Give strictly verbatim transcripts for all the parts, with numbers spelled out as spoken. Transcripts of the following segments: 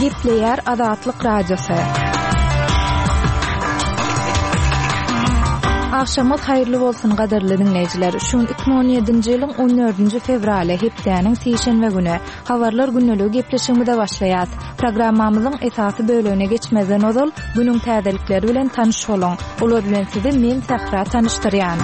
Gepleyer Azatlyk Radiosu. Akşamyz hayrly bolsun gaderli dinleyijiler. Şun iki bin on ýedinji ýylyň on dördünji fevraly hepdeniň seýşenbe güni habarlar günneligi gepleşiginde başlaýar. Programmamyzyň esasy bölügine geçmezden ozal günüň täzelikleri bilen tanyş bolun. Olar bilen sizi men Sahra tanıştyrýan.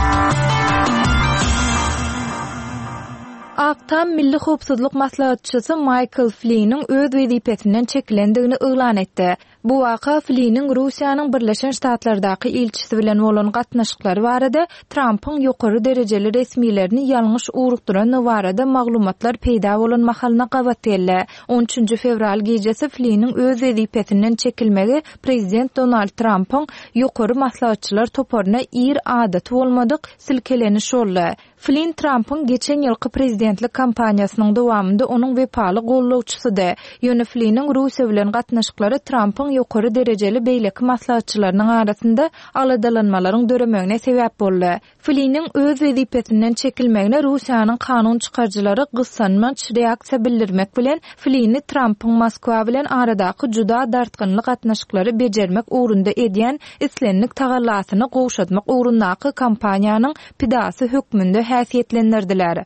Aktam Milli Howpsuzlyk Maslahatçysy Michael Flynn'in öz wezipesinden çekilendigini ýylan etdi. Bu waka Flynn'in Russiýanyň Birleşen Ştatlardaky elçisi bilen bolan gatnaşyklary barada Trump'yň ýokary derejeli resmilerini ýalňyş urukduran barada maglumatlar peýda bolan mahalyna gabatdylar. on üçünji fevral gejesi Flynn'in öz wezipesinden çekilmegi prezident Donald Trump'yň ýokary maslahatçylar toporuna ir adaty bolmadyk silkeleniş boldy. Flynn Trump'yň geçen ýylky prezidentlik kampaniýasynyň dowamında onuň wepaly gollawçysydy. Ýöne Flynn'in Russiýa bilen gatnaşyklary Trump'yň ýokary derejeli beýleki maslahatçylarynyň arasynda aladalanmalaryň döremegine sebäp boldy. Flynn'in öz wezipesinden çekilmegine Russiýanyň kanun çykarjylary gyssanmaç reaksiýa bildirmek bilen Flynn'i Trump'yň Moskwa bilen aradaky juda dartgynlyk gatnaşyklary bejermek ugrunda edýän islenlik tagallasyny gowşatmak ugrundaky kampaniýanyň pidasy hökmünde häsiýetlendirdiler.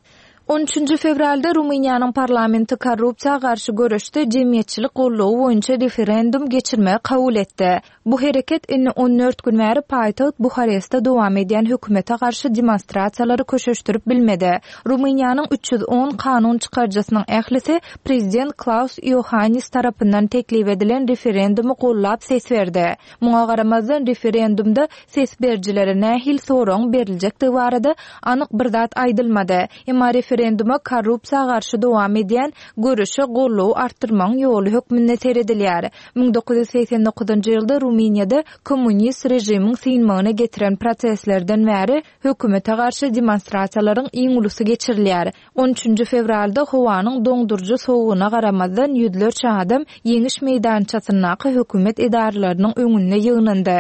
on üçünji fevralda Rumyniýanyň parlamenti korrupsiýa garşy görüşde jemgyýetçilik gollawy boýunça referendum geçirmegi kabul etdi. Bu hereket inni on dört gün bäri paýtaht Buharestde dowam edýän hökümete garşy demonstrasiýalary köşeşdirip bilmedi. Rumyniýanyň üç ýüz on kanun çykarjysynyň ählisi prezident Klaus Iohannis tarapyndan teklip edilen referendumy gollap ses berdi. Muňa garamazdan referendumda ses berjilere nähil soraň beriljekdi barada anyk bir zat aýdylmady. Emma referenduma korrupsiýa garşy dowam edýän görüşi gollaw artdyrmaň ýoly hökmünde seredilýär. bin dokuz ýüz seksen dokuzynjy ýylda Rumyniýada kommunist rejimiň synmagyna getiren proseslerden bäri hökümete garşy demonstrasiýalaryň iň ulusy geçirilýär. on üçünji fevralda howanyň doňdurjy sowugyna garamazdan ýüzlerçe adam Ýeňiş meýdançasynaky hökümet edaralarynyň öňünde ýygnandy.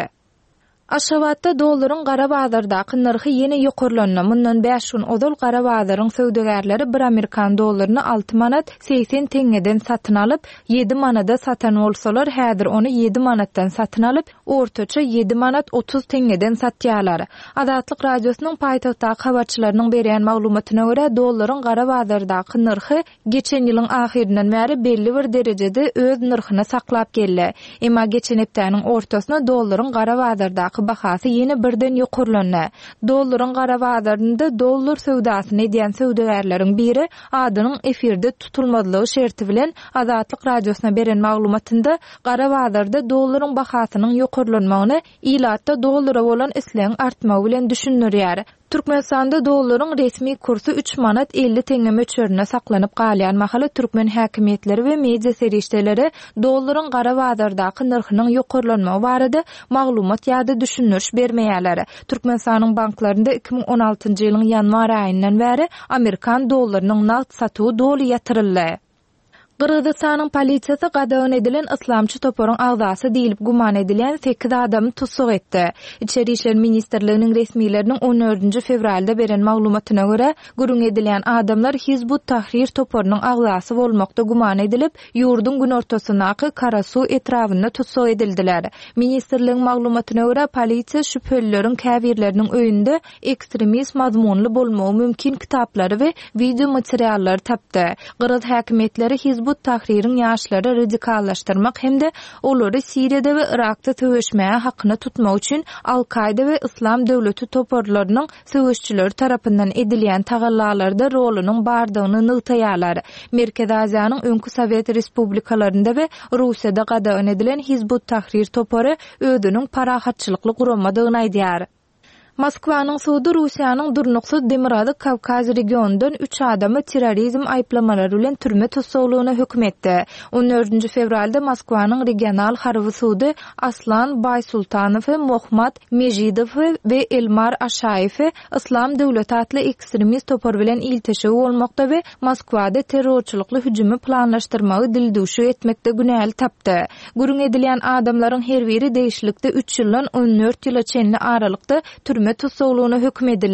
Aşgabatda dollaryň gara bazardaky narhy ýene ýokarlandy. Mundan beş gün ozal gara bazaryň söwdegärleri bir Amerikan dollaryny alty manat seksen teňeden satyn alyp ýedi manada satan bolsalar, häzir onu ýedi manatdan satyn alyp ortaça ýedi manat otuz teňeden satýarlar. Azatlyk radiosynyň paýtagtdaky habarçylarynyň berýän maglumatyna görä dollaryň gara bazardaky narhy geçen ýylyň ahirinden bäri belli bir derejede öz narhyny saklap geldi. Emma geçen hepdeniň ortasyna dollaryň gara bazardaky bahasy ýene birden ýokarlandy. Dollaryň gara bazarynda dollar söwdasyny edýän söwdegärleriň biri adynyň efirde tutulmadylygy şerti bilen Azatlyk radiosyna beren maglumatynda gara bazarda dollaryň bahasynyň ýokarlanmagyny ilatda dollara bolan isleň artmagy bilen düşünýär. Türkmenistanda dollaryň resmi kursu üç manat elli teňe möçberine saklanyp galýan mahaly türkmen häkimetleri we media serişdeleri dollaryň gara bazardaky narhynyň ýokarlanmagy barada maglumat ýa-da düşünürş bermeýärler. Türkmenistanyň banklaryna iki bin on altynjy ýylyň ýanwar aýyndan bäri Amerikan dollarynyň naqd satygy doly ýatyryldy. Kırgızstanyň polisiýasy gadawan edilen islamçy toporyň agzasy diýilip guman edilen sekiz adamy tutsuk etdi. İçeri işler ministrliginiň resmileriniň on dördünji fevralda beren maglumatyna görä, gurun edilen adamlar Hizbut Tahrir toporynyň agzasy bolmakda guman edilip, ýurduň gün ortasynaky Karasu etrafynda tutsuk edildiler. Ministrligiň maglumatyna görä, polisiýa şüphelilerin käbirleriniň öýünde ekstremist mazmunly bolmagy mümkin kitaplary we video materiallary tapdy. Kırgız häkimetleri Hizbut Tahrir'in ýaşlary radikallaşdyrmak hemde olary Siriýada we Irakda töweşmäge hakyny tutmak üçin Al-Qaida we Islam döwleti toporlarynyň söwüşçileri tarapyndan edilýän tagallalarda rolunyň bardygyny nygtaýarlar. Merkez Aziýanyň öňkü Sowet respublikalarynda we Russiýada gadawan edilen Hizbut Tahrir topory özüniň parahatçylykly guramadygyny aýdýar. Moskwanyň suwdy Russiýanyň durnuksuz Demirady Kawkaz regionundan üç adamy terrorizm aýplamalary bilen türme tutsaglygyna hökm etdi. on dördünji fevralda Moskwanyň regional harby suwdy Aslan Baysultanow, Mohmad Mejidow we Elmar Aşaýew Islam döwleti atly ekstremist topor bilen iltişik bolmakda we Moskwada terrorçylykly hüjümi planlaşdyrmagy dildüşi etmekde günäli tapdy. Gurun edilen adamlaryň her biri değişlikde üç ýyldan on dört ýyla çenli aralykda türme tutsaglygyna hökm edildi.